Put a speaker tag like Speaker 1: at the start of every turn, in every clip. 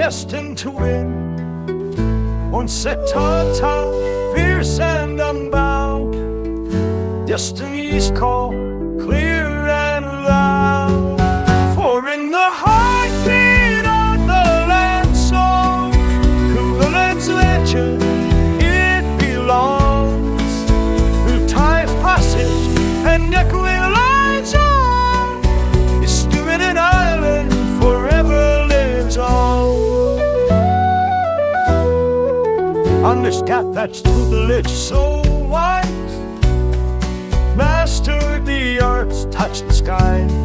Speaker 1: destined to win. Once at Tata, fierce and unbound, destiny's call, clear and loud. For in the heartbeat of the land song, to the land's legend it belongs. Through time's passage and echoing lines on, his spirit and island forever lives on. On this path that's tutelage so wise, mastered the arts, touched the skies.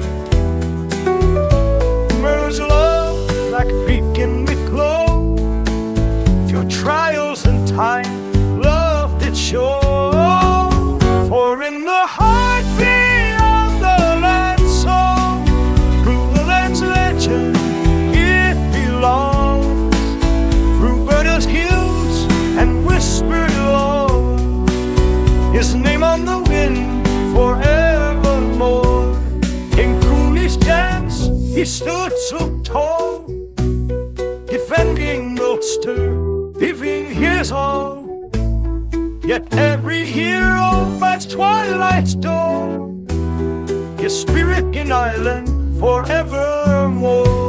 Speaker 1: Merge love like a beacon with glow. Through trials and time, love did show. For in the heartbeat of the land song, through the land's legend it belongs. Through Berta's hills and whispered low, his name on the wind forevermore. In Cooley's dance he stood so tall, defending Ulster, giving his all. Yet every hero fights twilight's dawn, his spirit in Ireland forevermore.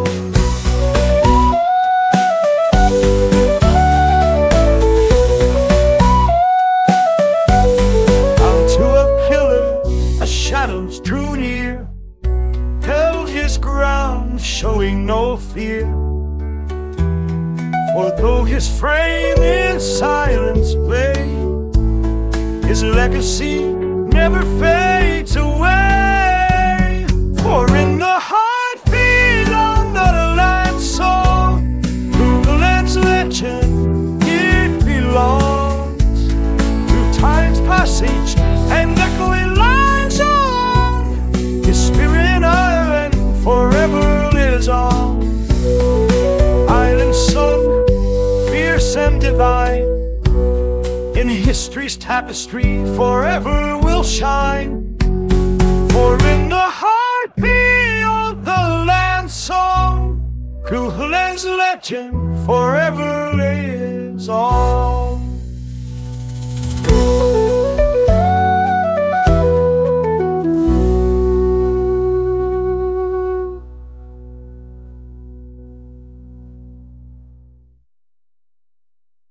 Speaker 1: Shadows drew near, held his ground, showing no fear. For though his frame in silence lay, his legacy never fades away. For in the heartbeat of the land song, through the land's legend it belongs. Through time's passage and echoing lines on, his spirit in Ireland forever lives on. Ireland song, fierce and divine, in history's tapestry forever will shine. For in the heartbeat of the land song, through the land's legend forever lives on.